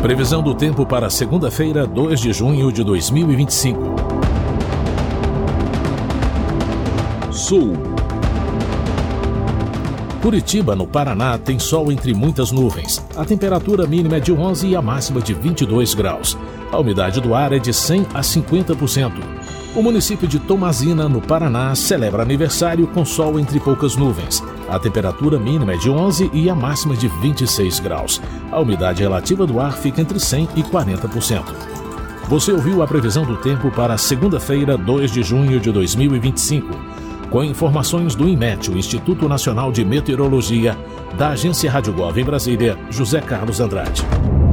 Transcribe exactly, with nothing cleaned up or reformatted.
Previsão do tempo para segunda-feira, dois de junho de dois mil e vinte e cinco. Sul. Curitiba, no Paraná, tem sol entre muitas nuvens. A temperatura mínima é de onze e a máxima de vinte e dois graus. A umidade do ar é de cem a cinquenta por cento. O município de Tomazina, no Paraná, celebra aniversário com sol entre poucas nuvens. A temperatura mínima é de onze e a máxima de vinte e seis graus. A umidade relativa do ar fica entre cem e quarenta por cento. Você ouviu a previsão do tempo para segunda-feira, dois de junho de dois mil e vinte e cinco. Com informações do INMET, o Instituto Nacional de Meteorologia, da Agência Rádio Gov em Brasília, José Carlos Andrade.